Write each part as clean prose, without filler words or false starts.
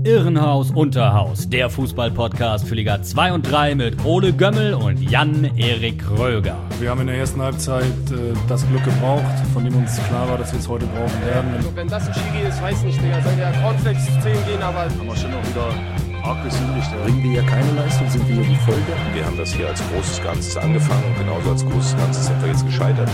Irrenhaus Unterhaus, der Fußball-Podcast für Liga 2 und 3 mit Ole Gömmel und Jan-Erik Röger. Wir haben in der ersten Halbzeit das Glück gebraucht, von dem uns klar war, dass wir es heute brauchen werden. Also wenn das ein Schiri ist, weiß nicht, Digga. Soll der Cornflakes 10 gehen, aber... Haben wir schon auch wieder arg gesündigt. Bringen wir hier keine Leistung, sind wir hier die Folge. Wir haben das hier als großes Ganzes angefangen und genauso als großes Ganzes sind wir jetzt gescheitert.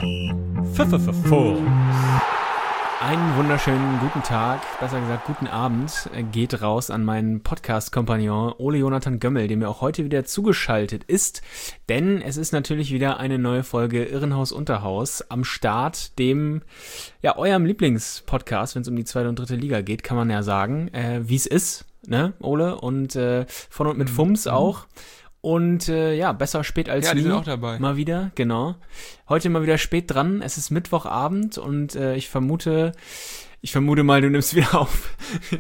Einen wunderschönen guten Tag, besser gesagt guten Abend, geht raus an meinen Podcast-Kompagnon Ole Jonathan Gömmel, der mir auch heute wieder zugeschaltet ist, denn es ist natürlich wieder eine neue Folge Irrenhaus Unterhaus am Start, dem, ja, eurem Lieblingspodcast, wenn es um die zweite und dritte Liga geht, kann man ja sagen, wie es ist, ne, Ole, und von und mit Fums auch. Und ja, besser spät als nie. Ja, die sind auch dabei. Mal wieder, genau. Heute mal wieder spät dran. Es ist Mittwochabend und ich vermute mal, du nimmst wieder auf.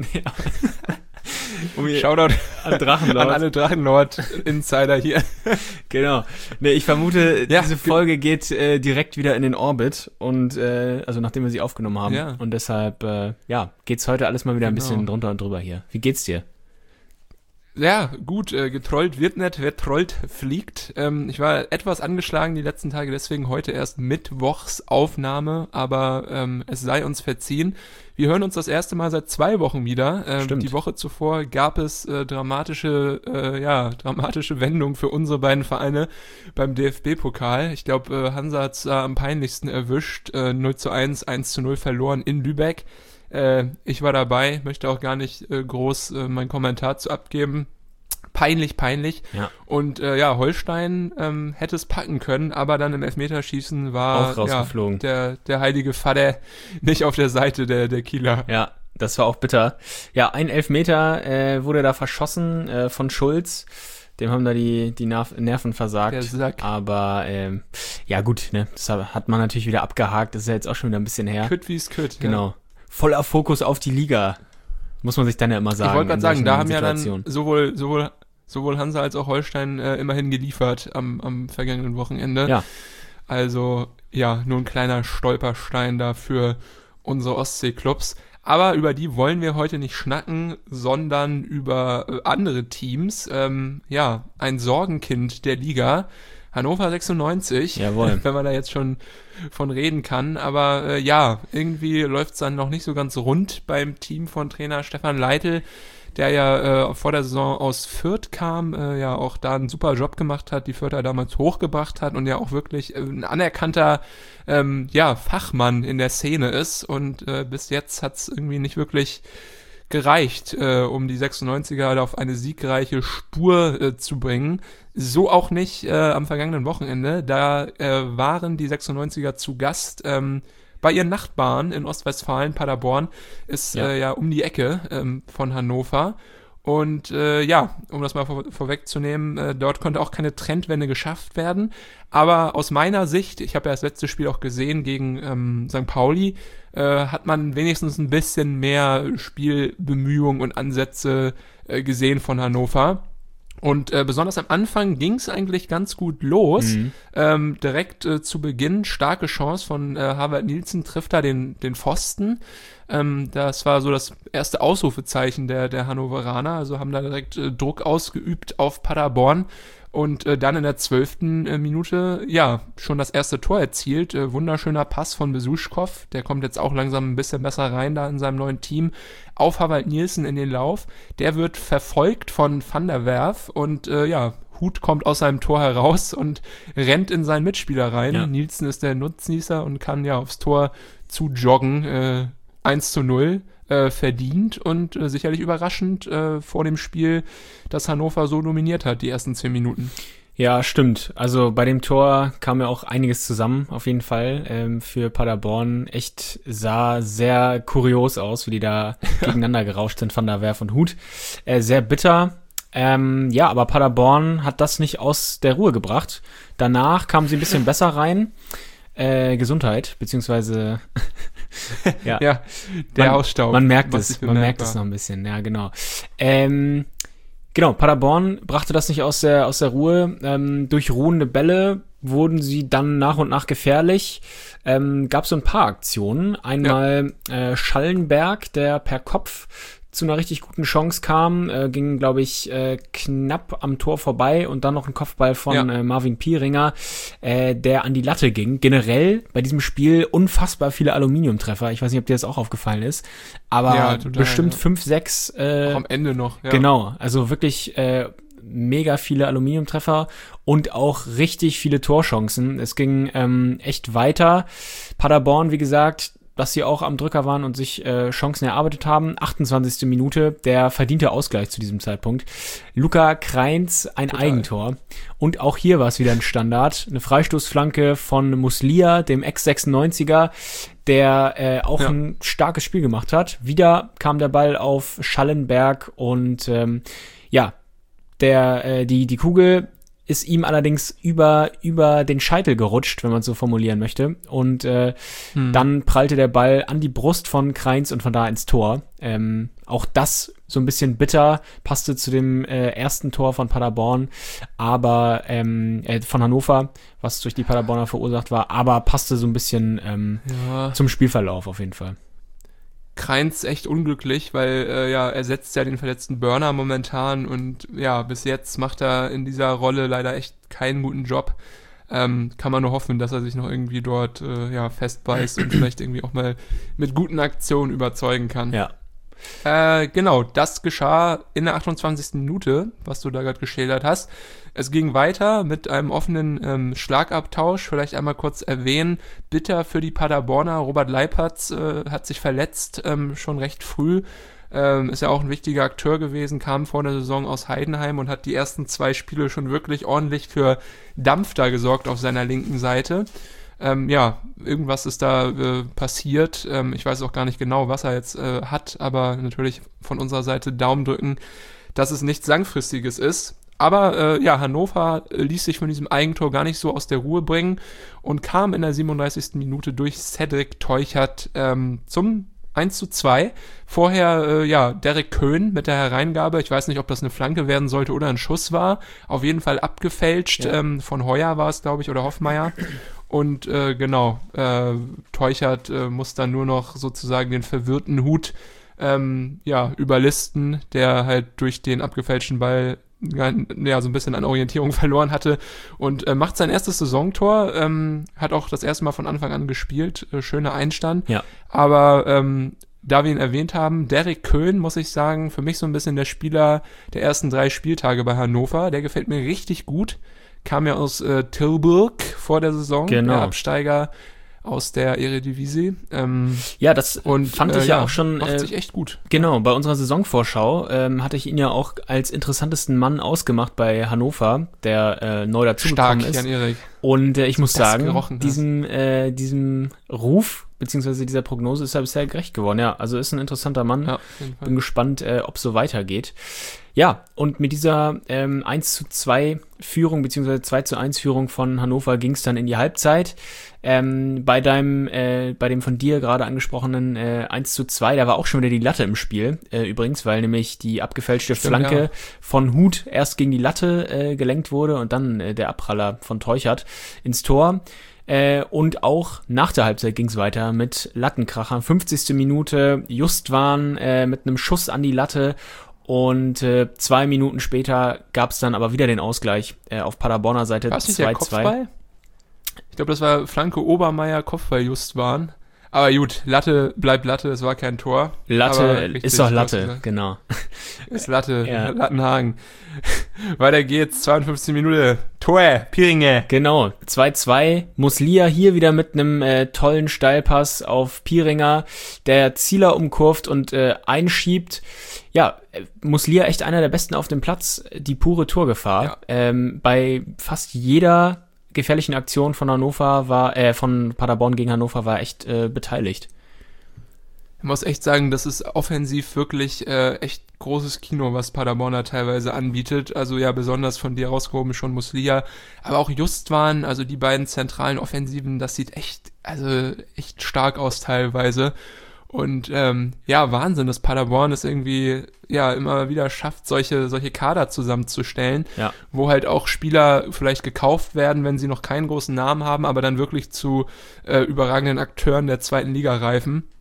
Shoutout an Drachenlord. An alle Drachenlord-Insider hier. Genau. Nee, ich vermute, diese Folge geht direkt wieder in den Orbit und also nachdem wir sie aufgenommen haben. Ja. Und deshalb, geht's heute alles mal wieder ein bisschen drunter und drüber hier. Wie geht's dir? Ja, gut, getrollt wird nicht, wer trollt, fliegt. Ich war etwas angeschlagen die letzten Tage, deswegen heute erst Mittwochsaufnahme, aber es sei uns verziehen. Wir hören uns das erste Mal seit 2 Wochen wieder. Die Woche zuvor gab es dramatische Wendungen für unsere beiden Vereine beim DFB-Pokal. Ich glaube, Hansa hat es am peinlichsten erwischt. 0:1, 1:0 verloren in Lübeck. Ich war dabei, möchte auch gar nicht groß meinen Kommentar zu abgeben. Peinlich. Ja. Und Holstein hätte es packen können, aber dann im Elfmeterschießen war auch rausgeflogen. Der heilige Vater nicht auf der Seite der Kieler. Ja, das war auch bitter. Ja, ein Elfmeter wurde da verschossen von Schulz. Dem haben da die Nerven versagt. Der Sack. Aber ja gut, ne, das hat man natürlich wieder abgehakt. Das ist ja jetzt auch schon wieder ein bisschen her. Kütt wie es kütt. Genau. Ja. Voller Fokus auf die Liga. Muss man sich dann ja immer sagen. Ich wollte gerade sagen, da haben Situationen. ja dann sowohl Hansa als auch Holstein immerhin geliefert am vergangenen Wochenende. Ja. Also, ja, nur ein kleiner Stolperstein da für unsere Ostsee-Clubs. Aber über die wollen wir heute nicht schnacken, sondern über andere Teams. Ein Sorgenkind der Liga. Hannover 96, Jawohl. Wenn man da jetzt schon von reden kann. Aber irgendwie läuft es dann noch nicht so ganz rund beim Team von Trainer Stefan Leitl, der ja vor der Saison aus Fürth kam, auch da einen super Job gemacht hat, die Fürther damals hochgebracht hat und ja auch wirklich ein anerkannter Fachmann in der Szene ist. Und bis jetzt hat es irgendwie nicht wirklich gereicht, um die 96er auf eine siegreiche Spur zu bringen. So auch nicht am vergangenen Wochenende. Da waren die 96er zu Gast bei ihren Nachbarn in Ostwestfalen. Paderborn ist um die Ecke von Hannover. Und um das mal vorwegzunehmen, dort konnte auch keine Trendwende geschafft werden. Aber aus meiner Sicht, ich habe ja das letzte Spiel auch gesehen gegen St. Pauli, hat man wenigstens ein bisschen mehr Spielbemühungen und Ansätze gesehen von Hannover. Und besonders am Anfang ging es eigentlich ganz gut los. Direkt zu Beginn starke Chance von Harvard Nielsen, trifft da den Pfosten. Das war so das erste Ausrufezeichen der Hannoveraner. Also haben da direkt Druck ausgeübt auf Paderborn. Und dann in der 12. Minute, schon das erste Tor erzielt. Wunderschöner Pass von Besuschkow. Der kommt jetzt auch langsam ein bisschen besser rein da in seinem neuen Team. Auf Harvard Nielsen in den Lauf. Der wird verfolgt von Van der Werf und Huth kommt aus seinem Tor heraus und rennt in seinen Mitspieler rein. Ja. Nielsen ist der Nutznießer und kann aufs Tor zu joggen. 1:0. Verdient und sicherlich überraschend vor dem Spiel, das Hannover so dominiert hat, die ersten 10 Minuten. Ja, stimmt. Also bei dem Tor kam ja auch einiges zusammen, auf jeden Fall. Für Paderborn sah sehr kurios aus, wie die da gegeneinander gerauscht sind, Van der Werf und Huth. Sehr bitter. Aber Paderborn hat das nicht aus der Ruhe gebracht. Danach kamen sie ein bisschen besser rein. Gesundheit, beziehungsweise der Hausstaub. Man merkt es noch ein bisschen, ja, genau. Paderborn brachte das nicht aus der Ruhe. Durch ruhende Bälle wurden sie dann nach und nach gefährlich. Gab so ein paar Aktionen. Einmal Schallenberg, der per Kopf zu einer richtig guten Chance kam, ging, glaube ich, knapp am Tor vorbei und dann noch ein Kopfball von Marvin Pieringer, der an die Latte ging. Generell bei diesem Spiel unfassbar viele Aluminiumtreffer. Ich weiß nicht, ob dir das auch aufgefallen ist, aber total, bestimmt 5, 6. Auch am Ende noch. Ja. Genau, also wirklich mega viele Aluminiumtreffer und auch richtig viele Torchancen. Es ging echt weiter. Paderborn, wie gesagt, dass sie auch am Drücker waren und sich Chancen erarbeitet haben. 28. Minute, der verdiente Ausgleich zu diesem Zeitpunkt. Luca Kreins, ein Eigentor. Und auch hier war es wieder ein Standard. Eine Freistoßflanke von Muslia, dem Ex-96er, der auch ein starkes Spiel gemacht hat. Wieder kam der Ball auf Schallenberg und die Kugel ist ihm allerdings über den Scheitel gerutscht, wenn man es so formulieren möchte. Und dann prallte der Ball an die Brust von Kreins und von da ins Tor. Auch das so ein bisschen bitter, passte zu dem ersten Tor von Paderborn, aber von Hannover, was durch die Paderborner verursacht war, aber passte so ein bisschen zum Spielverlauf auf jeden Fall. Kreins echt unglücklich, weil er setzt ja den verletzten Burner momentan und bis jetzt macht er in dieser Rolle leider echt keinen guten Job. Kann man nur hoffen, dass er sich noch irgendwie dort festbeißt und vielleicht irgendwie auch mal mit guten Aktionen überzeugen kann. Ja. Genau, das geschah in der 28. Minute, was du da gerade geschildert hast. Es ging weiter mit einem offenen Schlagabtausch. Vielleicht einmal kurz erwähnen, bitter für die Paderborner. Robert Leipertz hat sich verletzt, schon recht früh. Ist ja auch ein wichtiger Akteur gewesen, kam vor der Saison aus Heidenheim und hat die ersten 2 Spiele schon wirklich ordentlich für Dampf da gesorgt auf seiner linken Seite. Irgendwas ist da passiert. Ich weiß auch gar nicht genau, was er jetzt hat, aber natürlich von unserer Seite Daumen drücken, dass es nichts Langfristiges ist. Aber Hannover ließ sich von diesem Eigentor gar nicht so aus der Ruhe bringen und kam in der 37. Minute durch Cedric Teuchert zum 1:2. Vorher, Derek Köhn mit der Hereingabe. Ich weiß nicht, ob das eine Flanke werden sollte oder ein Schuss war. Auf jeden Fall abgefälscht. Von Heuer war es, glaube ich, oder Hoffmeier. Und Teuchert muss dann nur noch sozusagen den verwirrten Hut überlisten, der halt durch den abgefälschten Ball so ein bisschen an Orientierung verloren hatte und macht sein erstes Saisontor, hat auch das erste Mal von Anfang an gespielt, schöner Einstand, aber da wir ihn erwähnt haben, Derek Köhn, muss ich sagen, für mich so ein bisschen der Spieler der ersten 3 Spieltage bei Hannover, der gefällt mir richtig gut, kam ja aus Tilburg vor der Saison, der Absteiger aus der Eredivisie. Das fand ich ja auch schon. Macht sich echt gut. Genau, bei unserer Saisonvorschau hatte ich ihn ja auch als interessantesten Mann ausgemacht bei Hannover, der neu dazugekommen ist. Jan-Erik. Und ich muss sagen, diesem Ruf beziehungsweise dieser Prognose ist er bisher gerecht geworden. Ja, also ist ein interessanter Mann. Ja, bin gespannt, ob es so weitergeht. Ja, und mit dieser 1:2 Führung beziehungsweise 2:1 Führung von Hannover ging es dann in die Halbzeit. Bei dem von dir gerade angesprochenen 1:2, da war auch schon wieder die Latte im Spiel, übrigens, weil nämlich die abgefälschte Flanke von Huth erst gegen die Latte gelenkt wurde und dann der Abpraller von Teuchert ins Tor. Und auch nach der Halbzeit ging es weiter mit Lattenkrachern. 50. Minute, Justwan mit einem Schuss an die Latte. Und 2 Minuten später gab es dann aber wieder den Ausgleich auf Paderborner Seite 2:2. Ich glaube, das war Flanke Obermeier, Kopfball Justwan. Aber gut, Latte bleibt Latte, es war kein Tor. Latte ist doch Latte, genau. Ist Latte, ja. Lattenhagen. Weiter geht's, 52 Minuten. Tor, Pieringer. Genau, 2:2. Muslia hier wieder mit einem tollen Steilpass auf Pieringer, der Zieler umkurvt und einschiebt. Ja, Muslia echt einer der Besten auf dem Platz, die pure Torgefahr. Ja. Bei fast jeder gefährlichen Aktion von von Paderborn gegen Hannover war echt beteiligt. Ich muss echt sagen, das ist offensiv wirklich echt großes Kino, was Paderborner teilweise anbietet. Also ja, besonders von dir rausgehoben schon Muslia, aber auch Justwan, also die beiden zentralen Offensiven, das sieht echt stark aus teilweise. Und Wahnsinn, dass Paderborn es irgendwie immer wieder schafft, solche Kader zusammenzustellen, wo halt auch Spieler vielleicht gekauft werden, wenn sie noch keinen großen Namen haben, aber dann wirklich zu überragenden Akteuren der 2. Liga reifen.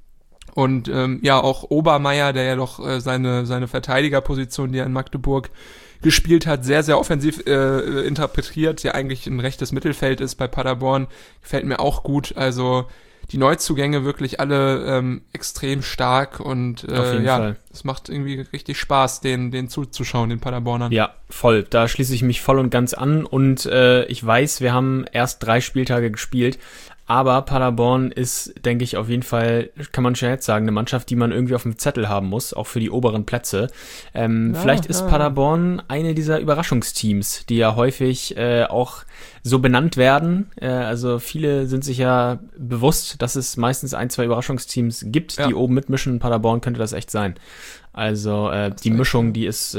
Und auch Obermeier, der ja doch seine Verteidigerposition, die er in Magdeburg gespielt hat, sehr, sehr offensiv interpretiert, der eigentlich ein rechtes Mittelfeld ist bei Paderborn, gefällt mir auch gut. Also die Neuzugänge wirklich alle extrem stark und Auf jeden Fall. Es macht irgendwie richtig Spaß, den zuzuschauen, den Paderbornern. Ja, voll. Da schließe ich mich voll und ganz an und ich weiß, wir haben erst 3 Spieltage gespielt, aber Paderborn ist, denke ich, auf jeden Fall, kann man schon jetzt sagen, eine Mannschaft, die man irgendwie auf dem Zettel haben muss, auch für die oberen Plätze. Vielleicht ist Paderborn eine dieser Überraschungsteams, die ja häufig auch so benannt werden. Also viele sind sich ja bewusst, dass es meistens 1, 2 Überraschungsteams gibt, die oben mitmischen. Paderborn könnte das echt sein. Also die Mischung, die ist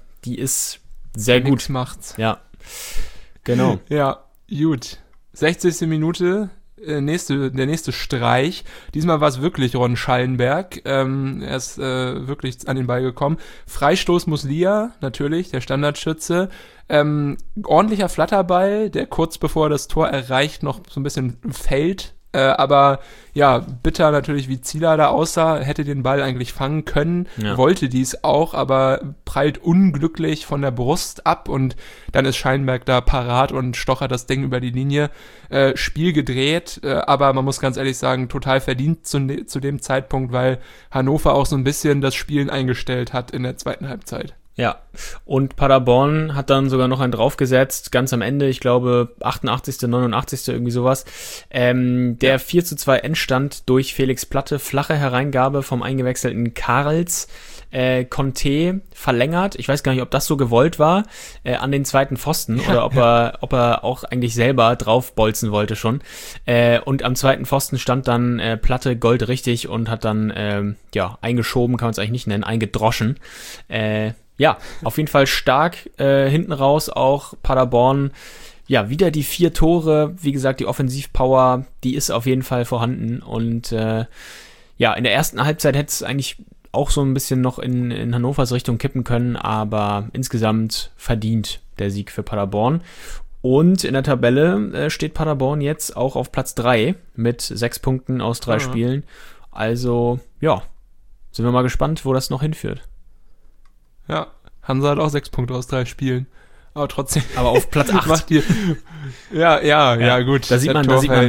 sehr gut. Nix macht's. Ja, genau. Ja, gut. 60. Minute. Der nächste Streich. Diesmal war es wirklich Ron Schallenberg. Er ist wirklich an den Ball gekommen. Freistoß Muslia, natürlich, der Standardschütze. Ordentlicher Flatterball, der kurz bevor das Tor erreicht noch so ein bisschen fällt. Aber ja, bitter natürlich, wie Zieler da aussah, hätte den Ball eigentlich fangen können, wollte dies auch, aber prallt unglücklich von der Brust ab und dann ist Schallenberg da parat und stochert das Ding über die Linie. Spiel gedreht, aber man muss ganz ehrlich sagen, total verdient zu dem Zeitpunkt, weil Hannover auch so ein bisschen das Spielen eingestellt hat in der zweiten Halbzeit. Ja, und Paderborn hat dann sogar noch einen draufgesetzt, ganz am Ende, ich glaube 88., 89., irgendwie sowas. Der 4:2 Endstand durch Felix Platte, flache Hereingabe vom eingewechselten Karls, Conte verlängert, ich weiß gar nicht, ob das so gewollt war, an den zweiten Pfosten oder ob er auch eigentlich selber draufbolzen wollte schon. Und am zweiten Pfosten stand dann Platte goldrichtig und hat dann eingeschoben, kann man es eigentlich nicht nennen, eingedroschen. Ja, auf jeden Fall stark hinten raus auch Paderborn. Ja, wieder die 4 Tore. Wie gesagt, die Offensivpower, die ist auf jeden Fall vorhanden. Und in der ersten Halbzeit hätte es eigentlich auch so ein bisschen noch in Hannovers Richtung kippen können. Aber insgesamt verdient der Sieg für Paderborn. Und in der Tabelle steht Paderborn jetzt auch auf Platz 3 mit 6 Punkten aus 3 Spielen. Also, ja, sind wir mal gespannt, wo das noch hinführt. Ja, Hansa hat auch 6 Punkte aus 3 Spielen. Aber trotzdem. Aber auf Platz 8. Macht die, ja, gut. Da sieht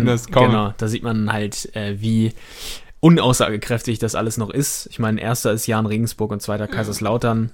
man halt, wie unaussagekräftig das alles noch ist. Ich meine, erster ist Jahn Regensburg und zweiter Kaiserslautern.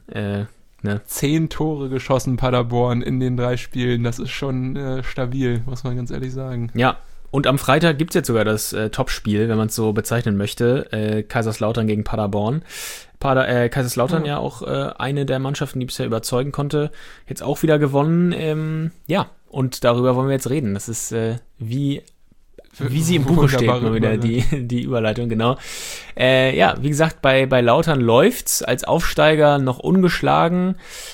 10 Tore geschossen Paderborn in den 3 Spielen. Das ist schon stabil, muss man ganz ehrlich sagen. Ja. Und am Freitag gibt's jetzt sogar das Topspiel, wenn man es so bezeichnen möchte. Kaiserslautern gegen Paderborn. Kaiserslautern ja auch eine der Mannschaften, die bisher überzeugen konnte. Jetzt auch wieder gewonnen. Und darüber wollen wir jetzt reden. Das ist wie sie im Buche steht, mal wieder die Überleitung, genau. Wie gesagt, bei Lautern läuft's. Als Aufsteiger noch ungeschlagen.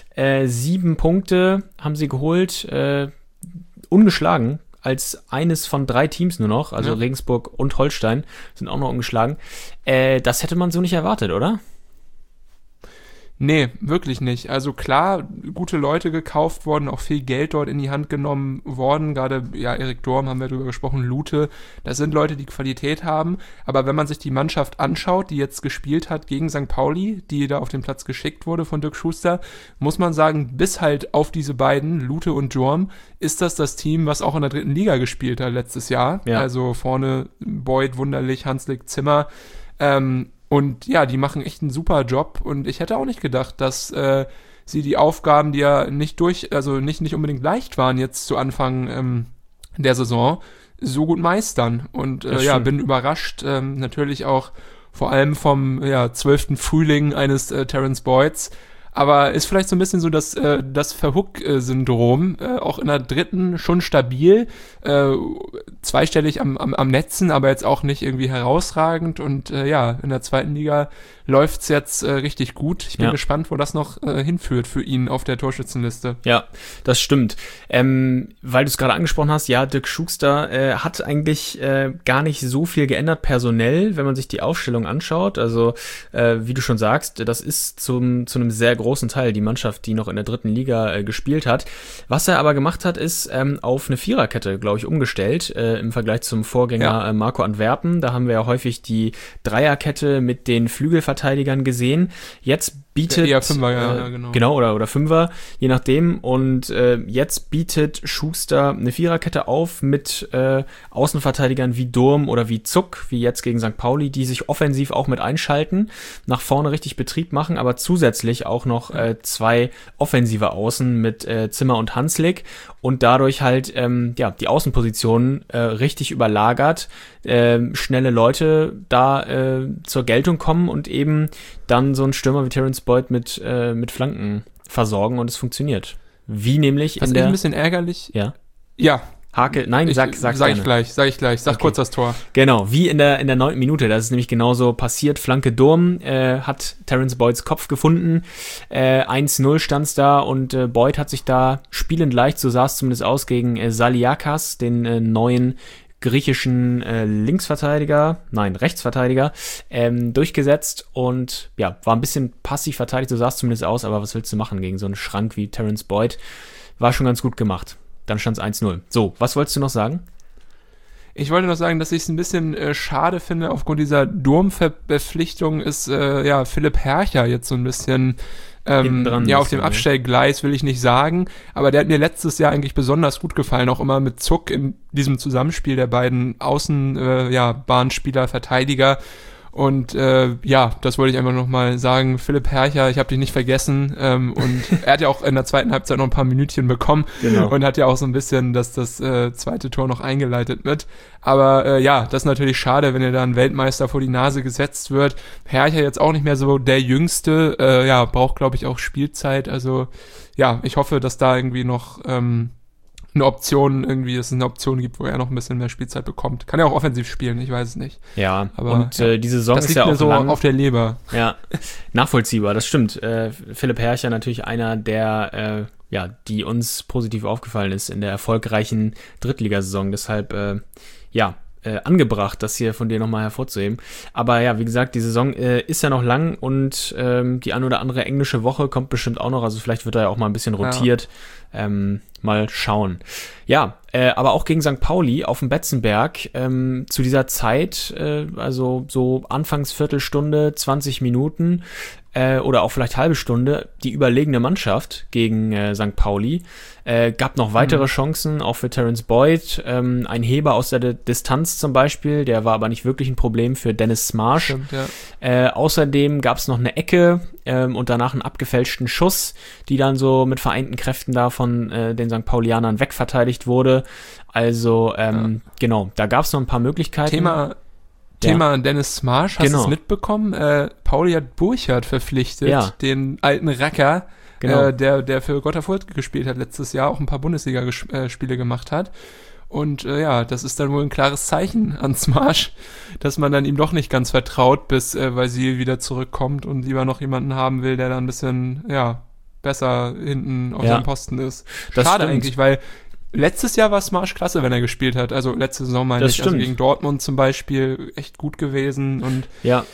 7 Punkte haben sie geholt. Ungeschlagen. Als eines von 3 Teams nur noch, also Regensburg und Holstein sind auch noch ungeschlagen. Das hätte man so nicht erwartet, oder? Nee, wirklich nicht. Also klar, gute Leute gekauft worden, auch viel Geld dort in die Hand genommen worden. Gerade, Erik Dorm haben wir drüber gesprochen, Lute. Das sind Leute, die Qualität haben. Aber wenn man sich die Mannschaft anschaut, die jetzt gespielt hat gegen St. Pauli, die da auf den Platz geschickt wurde von Dirk Schuster, muss man sagen, bis halt auf diese beiden, Lute und Dorm, ist das Team, was auch in der 3. Liga gespielt hat letztes Jahr. Ja. Also vorne Beuth, Wunderlich, Hanslik, Zimmer. Und ja, die machen echt einen super Job und ich hätte auch nicht gedacht, dass sie die Aufgaben, die ja nicht unbedingt leicht waren jetzt zu Anfang der Saison, so gut meistern. Und bin überrascht, natürlich auch vor allem vom 12. Frühling eines Terence Boyds. Aber ist vielleicht so ein bisschen so das Verhook-Syndrom, auch in der 3. schon stabil, zweistellig am Netzen, aber jetzt auch nicht irgendwie herausragend und in der 2. Liga läuft's jetzt richtig gut. Ich bin gespannt, wo das noch hinführt für ihn auf der Torschützenliste. Ja, das stimmt. Weil du es gerade angesprochen hast, Dirk Schuster hat eigentlich gar nicht so viel geändert personell, wenn man sich die Aufstellung anschaut. Also wie du schon sagst, das ist zu einem sehr großen großen Teil die Mannschaft, die noch in der 3. Liga gespielt hat. Was er aber gemacht hat, ist auf eine Viererkette, glaube ich, umgestellt im Vergleich zum Vorgänger Marco Antwerpen. Da haben wir ja häufig die Dreierkette mit den Flügelverteidigern gesehen. Jetzt bietet eher Fünfer, genau oder Fünfer, je nachdem. Und jetzt bietet Schuster eine Viererkette auf mit Außenverteidigern wie Durm oder wie Zuck, wie jetzt gegen St. Pauli, die sich offensiv auch mit einschalten, nach vorne richtig Betrieb machen, aber zusätzlich auch noch 2 offensive Außen mit Zimmer und Hanslik und dadurch halt die Außenpositionen richtig überlagert, schnelle Leute da zur Geltung kommen und eben dann so ein Stürmer wie Terence Boyd mit Flanken versorgen und es funktioniert. Wie nämlich Was ein bisschen ärgerlich. Ja. Hake, nein, sag ich gleich. Sag okay. Kurz das Tor. Genau, wie in der 9. Minute. Das ist nämlich genauso passiert. Flanke Durm hat Terence Boyds Kopf gefunden. 1-0 stand's da und Boyd hat sich da spielend leicht, so sah es zumindest aus, gegen Saliakas, den neuen griechischen Rechtsverteidiger, durchgesetzt und ja, war ein bisschen passiv verteidigt, so sah es zumindest aus, aber was willst du machen gegen so einen Schrank wie Terence Boyd? War schon ganz gut gemacht. Dann stand es 1-0. So, was wolltest du noch sagen? Ich wollte noch sagen, dass ich es ein bisschen schade finde, aufgrund dieser Durm-Verpflichtung ist Philipp Hercher jetzt so ein bisschen auf dem Abstellgleis, will ich nicht sagen, aber der hat mir letztes Jahr eigentlich besonders gut gefallen, auch immer mit Zuck in diesem Zusammenspiel der beiden Bahnspieler, Verteidiger. Und das wollte ich einfach nochmal sagen. Philipp Hercher, ich habe dich nicht vergessen. Und er hat ja auch in der zweiten Halbzeit noch ein paar Minütchen bekommen. Genau. Und hat ja auch so ein bisschen das zweite Tor noch eingeleitet mit. Aber das ist natürlich schade, wenn er da ein Weltmeister vor die Nase gesetzt wird. Hercher jetzt auch nicht mehr so der Jüngste. Braucht, glaube ich, auch Spielzeit. Also ich hoffe, dass da irgendwie noch dass es eine Option gibt, wo er noch ein bisschen mehr Spielzeit bekommt. Kann er auch offensiv spielen, ich weiß es nicht. Ja, aber und diese Saison ist ja auch so lang auf der Leber. Ja, nachvollziehbar, das stimmt. Philipp Hercher natürlich einer der, die uns positiv aufgefallen ist in der erfolgreichen Drittligasaison. Deshalb, angebracht, das hier von dir nochmal hervorzuheben. Aber ja, wie gesagt, die Saison ist ja noch lang und die ein oder andere englische Woche kommt bestimmt auch noch. Also vielleicht wird er ja auch mal ein bisschen rotiert. Ja. Mal schauen. Ja, aber auch gegen St. Pauli auf dem Betzenberg zu dieser Zeit, also so anfangs Viertelstunde, 20 Minuten oder auch vielleicht halbe Stunde, die überlegene Mannschaft gegen St. Pauli. Gab noch weitere Chancen, auch für Terence Boyd. Ein Heber aus der Distanz zum Beispiel, der war aber nicht wirklich ein Problem für Dennis Smarsh. Stimmt, ja. Außerdem gab es noch eine Ecke und danach einen abgefälschten Schuss, die dann so mit vereinten Kräften da von den St. Paulianern wegverteidigt wurde. Also, genau, da gab es noch ein paar Möglichkeiten. Thema Dennis Smarsh, hast du es mitbekommen? Pauli hat Burchard verpflichtet, den alten Racker, der für Greuther Fürth gespielt hat letztes Jahr, auch ein paar Bundesliga-Spiele gemacht hat. Und das ist dann wohl ein klares Zeichen an Smarsh, dass man dann ihm doch nicht ganz vertraut, bis Vasil wieder zurückkommt und lieber noch jemanden haben will, der dann ein bisschen besser hinten auf seinem Posten ist. Das Schade stimmt. eigentlich, weil letztes Jahr war Smarsh klasse, wenn er gespielt hat. Also letzte Saison meine ich, also gegen Dortmund zum Beispiel, echt gut gewesen. Und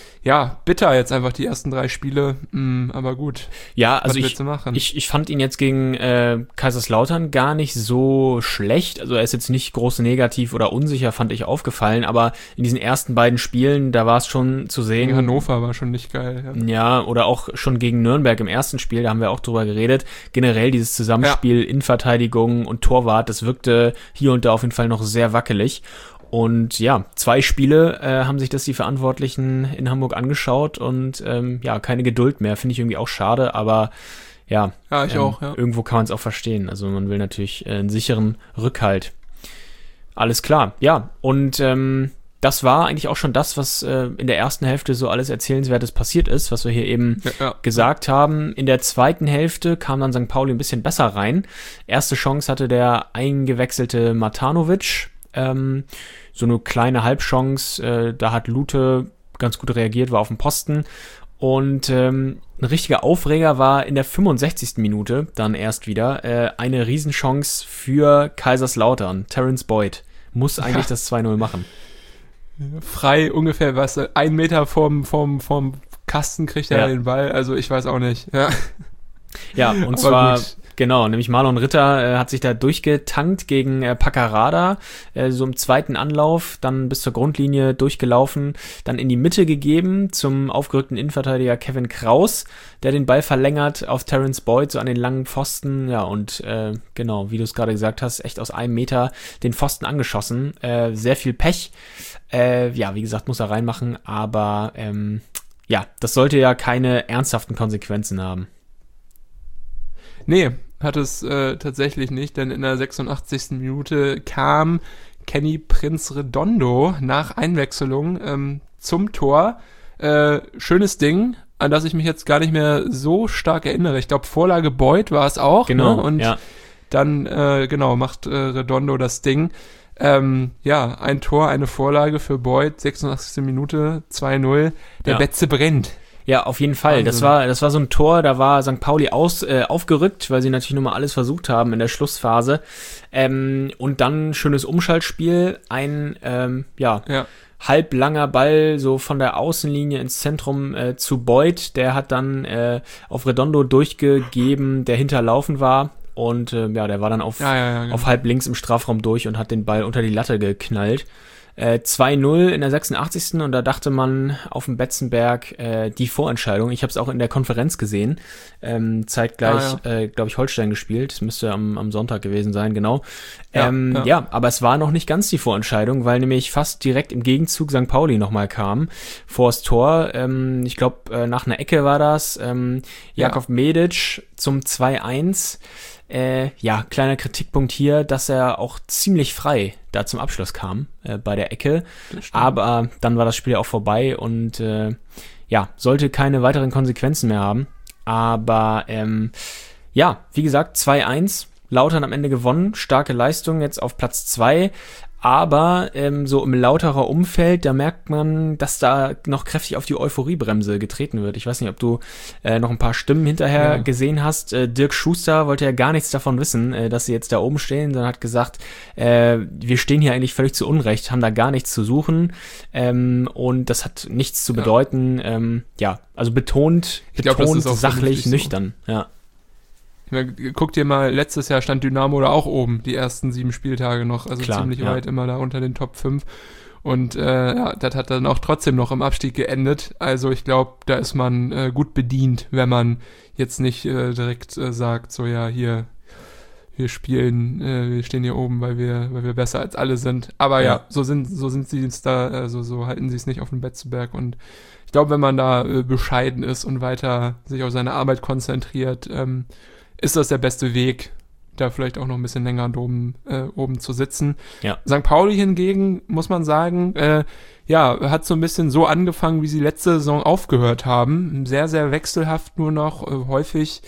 bitter jetzt einfach die ersten 3 Spiele. Aber gut. Ja, also ich fand ihn jetzt gegen Kaiserslautern gar nicht so schlecht. Also er ist jetzt nicht groß negativ oder unsicher, fand ich, aufgefallen. Aber in diesen ersten beiden Spielen, da war es schon zu sehen. Gegen Hannover war schon nicht geil. Ja, oder auch schon gegen Nürnberg im ersten Spiel, da haben wir auch drüber geredet. Generell dieses Zusammenspiel Innenverteidigung und Torwart, das wirkte hier und da auf jeden Fall noch sehr wackelig. Und 2 Spiele haben sich das die Verantwortlichen in Hamburg angeschaut und keine Geduld mehr. Finde ich irgendwie auch schade, aber irgendwo kann man es auch verstehen. Also man will natürlich einen sicheren Rückhalt. Alles klar, ja. Und das war eigentlich auch schon das, was in der ersten Hälfte so alles Erzählenswertes passiert ist, was wir hier eben gesagt haben. In der zweiten Hälfte kam dann St. Pauli ein bisschen besser rein. Erste Chance hatte der eingewechselte Matanovic. So eine kleine Halbchance, da hat Lute ganz gut reagiert, war auf dem Posten. Und ein richtiger Aufreger war in der 65. Minute dann erst wieder eine Riesenchance für Kaiserslautern. Terence Boyd muss eigentlich das 2-0 machen. Frei ungefähr, 1 Meter vom Kasten kriegt er den Ball, also ich weiß auch nicht. Ja. Ja, und Aber zwar, gut. genau, nämlich Marlon Ritter hat sich da durchgetankt gegen Paccarada, so im zweiten Anlauf, dann bis zur Grundlinie durchgelaufen, dann in die Mitte gegeben zum aufgerückten Innenverteidiger Kevin Kraus, der den Ball verlängert auf Terence Boyd, so an den langen Pfosten, ja, und genau, wie du es gerade gesagt hast, echt aus 1 Meter den Pfosten angeschossen, sehr viel Pech, ja, wie gesagt, muss er reinmachen, aber ja, das sollte ja keine ernsthaften Konsequenzen haben. Nee, hat es tatsächlich nicht, denn in der 86. Minute kam Kenny Prince Redondo nach Einwechslung zum Tor. Schönes Ding, an das ich mich jetzt gar nicht mehr so stark erinnere. Ich glaube, Vorlage Boyd war es auch. Genau, ne? Und ja. dann, macht Redondo das Ding. Ja, ein Tor, eine Vorlage für Boyd, 86. Minute, 2-0. Der Ja. Betze brennt. Ja, auf jeden Fall. Wahnsinn. Das war so ein Tor, da war St. Pauli aufgerückt, weil sie natürlich nochmal alles versucht haben in der Schlussphase. Und dann schönes Umschaltspiel, ein Ja. halblanger Ball so von der Außenlinie ins Zentrum zu Boyd. Der hat dann auf Redondo durchgegeben, der hinterlaufen war. Und der war dann auf Genau. halb links im Strafraum durch und hat den Ball unter die Latte geknallt. 2-0 in der 86. Und da dachte man auf dem Betzenberg die Vorentscheidung. Ich habe es auch in der Konferenz gesehen. Zeitgleich, glaube ich, Holstein gespielt. Das müsste am Sonntag gewesen sein, genau. Ja, aber es war noch nicht ganz die Vorentscheidung, weil nämlich fast direkt im Gegenzug St. Pauli nochmal kam vors Tor. Ich glaube, nach einer Ecke war das. Jakov Medic zum 2-1. Kleiner Kritikpunkt hier, dass er auch ziemlich frei da zum Abschluss kam bei der Ecke. Aber dann war das Spiel auch vorbei und sollte keine weiteren Konsequenzen mehr haben. Aber wie gesagt, 2-1. Lautern am Ende gewonnen. Starke Leistung jetzt auf Platz 2. Aber so im Lauterer Umfeld, da merkt man, dass da noch kräftig auf die Euphoriebremse getreten wird. Ich weiß nicht, ob du noch ein paar Stimmen hinterher gesehen hast. Dirk Schuster wollte ja gar nichts davon wissen, dass sie jetzt da oben stehen, sondern hat gesagt, wir stehen hier eigentlich völlig zu Unrecht, haben da gar nichts zu suchen. Und das hat nichts zu bedeuten. Also betont glaub, das ist auch sachlich, vernünftig so. nüchtern. Ja. Guck dir mal, letztes Jahr stand Dynamo da auch oben, die ersten 7 Spieltage noch, also Klar, ziemlich weit immer da unter den Top 5 und das hat dann auch trotzdem noch im Abstieg geendet, also ich glaube, da ist man gut bedient, wenn man jetzt nicht direkt sagt, so ja, hier, wir stehen hier oben, weil wir besser als alle sind, aber so sind sie es da, so halten sie es nicht auf dem Betzenberg und ich glaube, wenn man da bescheiden ist und weiter sich auf seine Arbeit konzentriert, ist das der beste Weg, da vielleicht auch noch ein bisschen länger oben zu sitzen. Ja. St. Pauli hingegen, muss man sagen, hat so ein bisschen so angefangen, wie sie letzte Saison aufgehört haben. Sehr, sehr wechselhaft nur noch, häufig,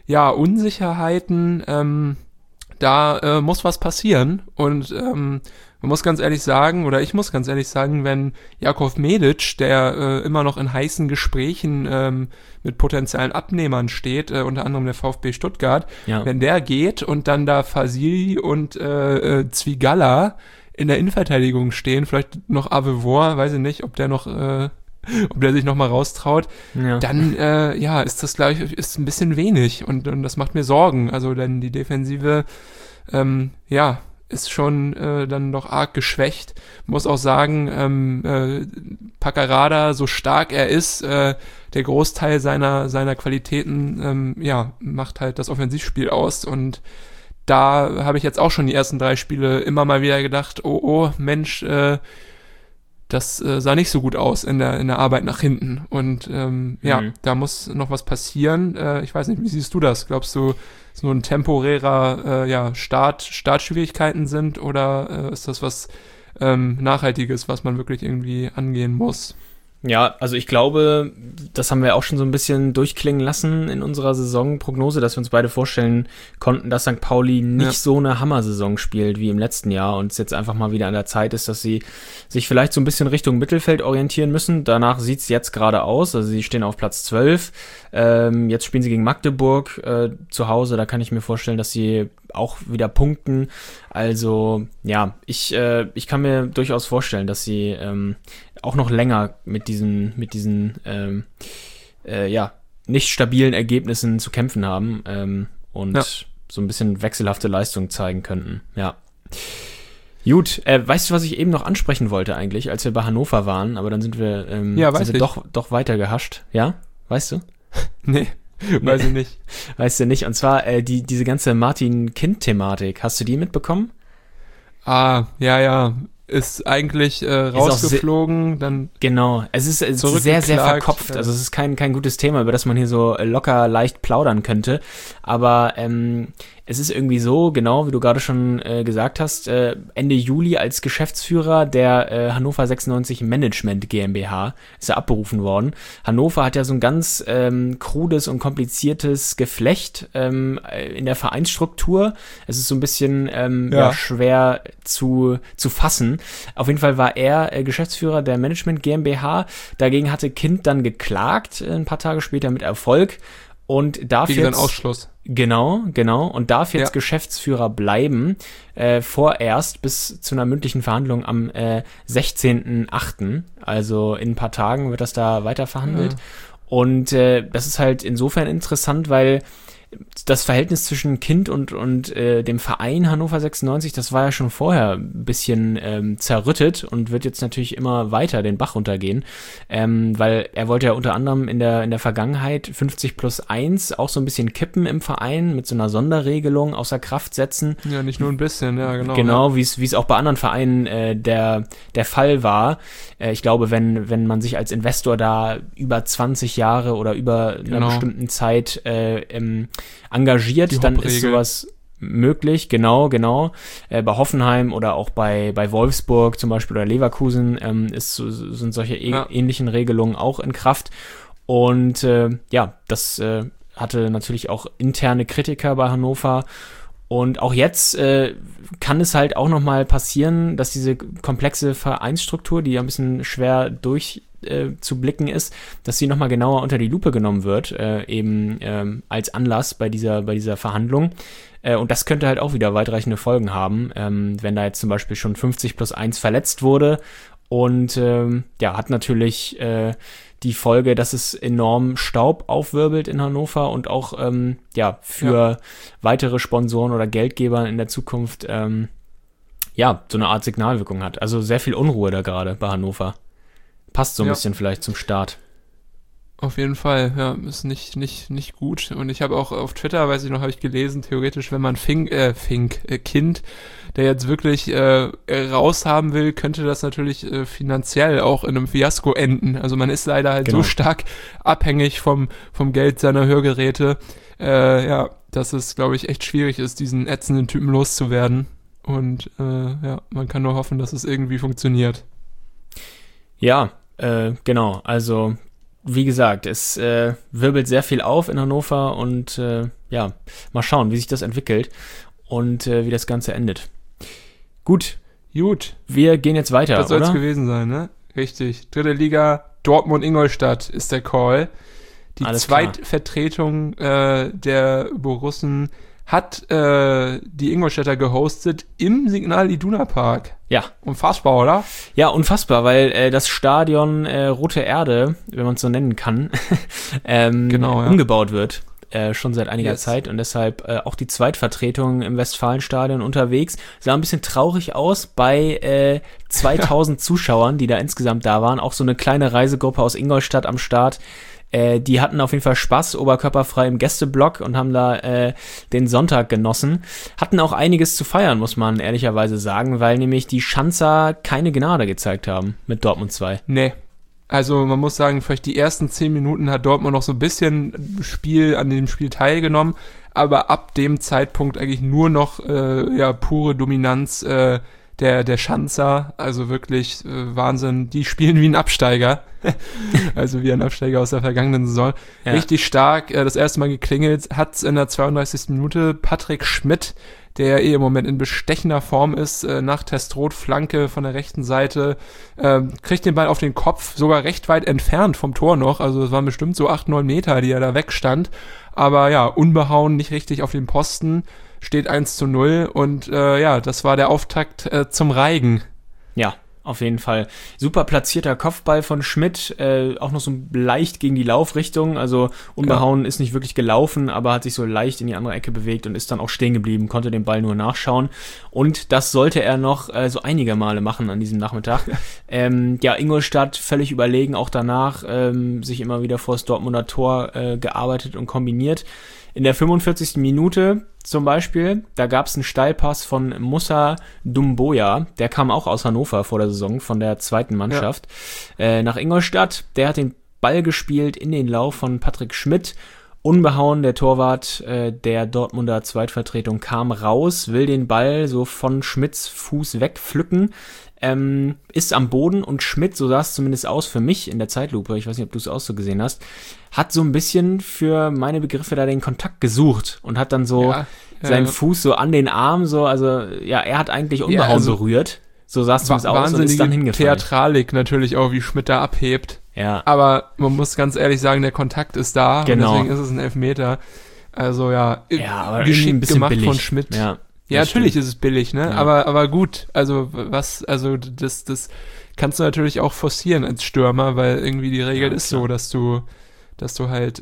Unsicherheiten. Da muss was passieren und man muss ganz ehrlich sagen, oder ich muss ganz ehrlich sagen, wenn Jakov Medic, der immer noch in heißen Gesprächen mit potenziellen Abnehmern steht, unter anderem der VfB Stuttgart, wenn der geht und dann da Fasili und Zwigalla in der Innenverteidigung stehen, vielleicht noch Avevor, weiß ich nicht, ob der sich noch mal raustraut, dann ist das, glaube ich, ist ein bisschen wenig und das macht mir Sorgen. Also denn die Defensive ist schon dann doch arg geschwächt. Muss auch sagen, Paccarada, so stark er ist, der Großteil seiner Qualitäten macht halt das Offensivspiel aus und da habe ich jetzt auch schon die ersten 3 Spiele immer mal wieder gedacht, oh Mensch, das sah nicht so gut aus in der Arbeit nach hinten. Und da muss noch was passieren. Ich weiß nicht, wie siehst du das? Glaubst du, es nur ein temporärer Startschwierigkeiten sind oder ist das was Nachhaltiges, was man wirklich irgendwie angehen muss? Ja, also ich glaube, das haben wir auch schon so ein bisschen durchklingen lassen in unserer Saisonprognose, dass wir uns beide vorstellen konnten, dass St. Pauli nicht so eine Hammer-Saison spielt wie im letzten Jahr und es jetzt einfach mal wieder an der Zeit ist, dass sie sich vielleicht so ein bisschen Richtung Mittelfeld orientieren müssen. Danach sieht's jetzt gerade aus, also sie stehen auf Platz 12. Jetzt spielen sie gegen Magdeburg zu Hause, da kann ich mir vorstellen, dass sie auch wieder punkten. Also ja, ich kann mir durchaus vorstellen, dass sie auch noch länger mit diesen nicht stabilen Ergebnissen zu kämpfen haben und so ein bisschen wechselhafte Leistungen zeigen könnten. Ja. Gut, weißt du, was ich eben noch ansprechen wollte eigentlich, als wir bei Hannover waren, aber dann sind wir, doch weiter gehascht. Ja? Weißt du? Nee, weiß ich nicht. Weißt du nicht? Und zwar diese ganze Martin-Kind-Thematik. Hast du die mitbekommen? Ja. Ist eigentlich rausgeflogen, dann genau, es ist sehr, sehr verkopft, also es ist kein gutes Thema, über das man hier so locker leicht plaudern könnte, aber es ist irgendwie so, genau wie du gerade schon gesagt hast, Ende Juli als Geschäftsführer der Hannover 96 Management GmbH ist er abberufen worden. Hannover hat ja so ein ganz krudes und kompliziertes Geflecht in der Vereinsstruktur. Es ist so ein bisschen schwer zu fassen. Auf jeden Fall war er Geschäftsführer der Management GmbH. Dagegen hatte Kind dann geklagt, ein paar Tage später mit Erfolg. Und darf jetzt Ausschluss. Genau. Und darf jetzt Geschäftsführer bleiben, vorerst bis zu einer mündlichen Verhandlung am 16.08. Also in ein paar Tagen wird das da weiter verhandelt. Ja. Und das ist halt insofern interessant, weil das Verhältnis zwischen Kind und dem Verein Hannover 96, das war ja schon vorher ein bisschen zerrüttet und wird jetzt natürlich immer weiter den Bach runtergehen, weil er wollte ja unter anderem in der Vergangenheit 50+1 auch so ein bisschen kippen im Verein, mit so einer Sonderregelung außer Kraft setzen. Ja, nicht nur ein bisschen, ja, genau. Genau, wie es auch bei anderen Vereinen der Fall war. Ich glaube, wenn man sich als Investor da über 20 Jahre oder über einer bestimmten Zeit engagiert, dann ist sowas möglich, genau. Bei Hoffenheim oder auch bei Wolfsburg zum Beispiel oder Leverkusen sind solche ähnlichen Regelungen auch in Kraft. Und das hatte natürlich auch interne Kritiker bei Hannover. Und auch jetzt kann es halt auch nochmal passieren, dass diese komplexe Vereinsstruktur, die ja ein bisschen schwer zu blicken ist, dass sie nochmal genauer unter die Lupe genommen wird, als Anlass bei dieser Verhandlung. Und das könnte halt auch wieder weitreichende Folgen haben, wenn da jetzt zum Beispiel schon 50+1 verletzt wurde. Und hat natürlich die Folge, dass es enorm Staub aufwirbelt in Hannover und auch für weitere Sponsoren oder Geldgeber in der Zukunft so eine Art Signalwirkung hat. Also sehr viel Unruhe da gerade bei Hannover. Passt so ein bisschen vielleicht zum Start. Auf jeden Fall, ja, ist nicht gut. Und ich habe auch auf Twitter, habe ich gelesen, theoretisch, wenn man Kind, der jetzt wirklich raus haben will, könnte das natürlich finanziell auch in einem Fiasko enden. Also man ist leider halt so stark abhängig vom Geld seiner Hörgeräte, dass es, glaube ich, echt schwierig ist, diesen ätzenden Typen loszuwerden. Und man kann nur hoffen, dass es irgendwie funktioniert. Ja, genau. Also wie gesagt, es wirbelt sehr viel auf in Hannover und mal schauen, wie sich das entwickelt und wie das Ganze endet. Gut, wir gehen jetzt weiter, das soll es gewesen sein, ne? Richtig. 3. Liga, Dortmund-Ingolstadt ist der Call. Die Zweitvertretung der Borussen hat die Ingolstädter gehostet im Signal Iduna Park. Ja. Unfassbar, oder? Ja, unfassbar, weil das Stadion Rote Erde, wenn man es so nennen kann, umgebaut wird. Schon seit einiger Zeit und deshalb auch die Zweitvertretung im Westfalenstadion unterwegs. Sah ein bisschen traurig aus bei 2000 Zuschauern, die da insgesamt da waren. Auch so eine kleine Reisegruppe aus Ingolstadt am Start. Die hatten auf jeden Fall Spaß, oberkörperfrei im Gästeblock und haben da den Sonntag genossen. Hatten auch einiges zu feiern, muss man ehrlicherweise sagen, weil nämlich die Schanzer keine Gnade gezeigt haben mit Dortmund 2. Nee. Also man muss sagen, vielleicht die ersten 10 Minuten hat Dortmund noch so ein bisschen an dem Spiel teilgenommen, aber ab dem Zeitpunkt eigentlich nur noch pure Dominanz der Schanzer, also wirklich Wahnsinn. Die spielen wie ein Absteiger, also wie ein Absteiger aus der vergangenen Saison. Ja. Richtig stark, das erste Mal geklingelt, hat in der 32. Minute Patrick Schmidt, der im Moment in bestechender Form ist, nach Testrot-Flanke von der rechten Seite, kriegt den Ball auf den Kopf, sogar recht weit entfernt vom Tor noch, also es waren bestimmt so 8-9 Meter, die er da wegstand, aber ja, unbehauen, nicht richtig auf den Posten, steht 1:0 und das war der Auftakt zum Reigen. Ja, auf jeden Fall. Super platzierter Kopfball von Schmidt, auch noch so leicht gegen die Laufrichtung, also unbehauen ist nicht wirklich gelaufen, aber hat sich so leicht in die andere Ecke bewegt und ist dann auch stehen geblieben, konnte den Ball nur nachschauen und das sollte er noch so einige Male machen an diesem Nachmittag. Ingolstadt völlig überlegen, auch danach sich immer wieder vor das Dortmunder Tor gearbeitet und kombiniert. In der 45. Minute zum Beispiel, da gab es einen Steilpass von Moussa Doumbouya, der kam auch aus Hannover vor der Saison von der zweiten Mannschaft, nach Ingolstadt. Der hat den Ball gespielt in den Lauf von Patrick Schmidt. Unbehauen, der Torwart der Dortmunder Zweitvertretung kam raus, will den Ball so von Schmidts Fuß wegpflücken, ist am Boden und Schmidt, so sah es zumindest aus für mich in der Zeitlupe, ich weiß nicht, ob du es auch so gesehen hast, hat so ein bisschen für meine Begriffe da den Kontakt gesucht und hat dann so seinen Fuß so an den Arm, so, also er hat eigentlich Unbehauen berührt, so sah es zumindest aus und ist dann hingefallen. Theatralik natürlich auch, wie Schmidt da abhebt. Ja. Aber man muss ganz ehrlich sagen, der Kontakt ist da genau. Und deswegen ist es ein Elfmeter. Also aber geschickt ein bisschen gemacht billig. von Schmidt. Ja, natürlich ist es billig, ne? Ja. Aber gut, das kannst du natürlich auch forcieren als Stürmer, weil irgendwie die Regel ist so, dass du halt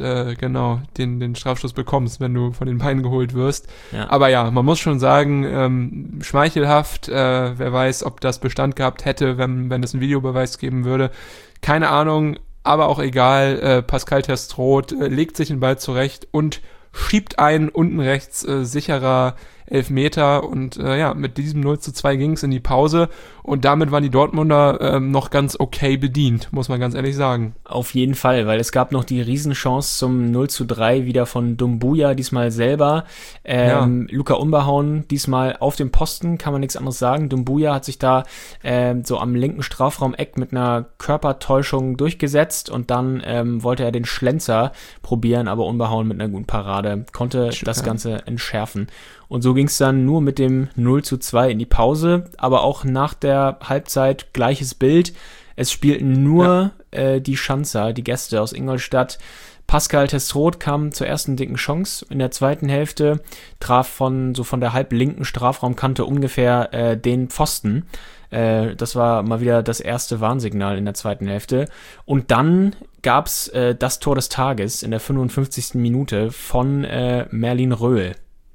den Strafstoß bekommst, wenn du von den Beinen geholt wirst. Ja. Aber man muss schon sagen, schmeichelhaft, wer weiß, ob das Bestand gehabt hätte, wenn es einen Videobeweis geben würde. Keine Ahnung, aber auch egal. Pascal Testroth legt sich den Ball zurecht und schiebt einen unten rechts sicherer Elfmeter und mit diesem 0:2 ging es in die Pause und damit waren die Dortmunder noch ganz okay bedient, muss man ganz ehrlich sagen. Auf jeden Fall, weil es gab noch die Riesenchance zum 0:3 wieder von Doumbouya, diesmal selber. Luca Unbehauen, diesmal auf dem Posten, kann man nichts anderes sagen. Doumbouya hat sich da so am linken Strafraumeck mit einer Körpertäuschung durchgesetzt und dann wollte er den Schlenzer probieren, aber Unbehauen mit einer guten Parade konnte das Ganze entschärfen. Und so ging es dann nur mit dem 0:2 in die Pause, aber auch nach der Halbzeit gleiches Bild. Es spielten nur die Schanzer, die Gäste aus Ingolstadt. Pascal Testroth kam zur ersten dicken Chance in der zweiten Hälfte, traf von der halblinken Strafraumkante ungefähr den Pfosten. Das war mal wieder das erste Warnsignal in der zweiten Hälfte. Und dann gab's das Tor des Tages in der 55. Minute von Merlin Röhl.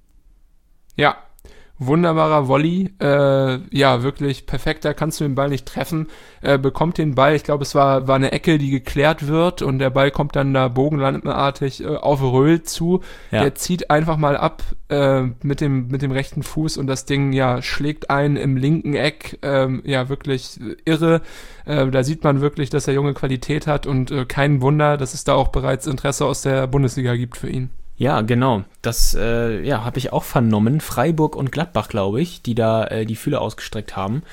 Ja, wunderbarer Volley, wirklich perfekt, da kannst du den Ball nicht treffen, bekommt den Ball, ich glaube es war eine Ecke, die geklärt wird und der Ball kommt dann da bogenlandartig auf Röhl zu, der zieht einfach mal ab mit dem rechten Fuß und das Ding schlägt ein im linken Eck, wirklich irre, da sieht man wirklich, dass der Junge Qualität hat und kein Wunder, dass es da auch bereits Interesse aus der Bundesliga gibt für ihn. Ja, genau. Das habe ich auch vernommen. Freiburg und Gladbach, glaube ich, die da die Fühler ausgestreckt haben.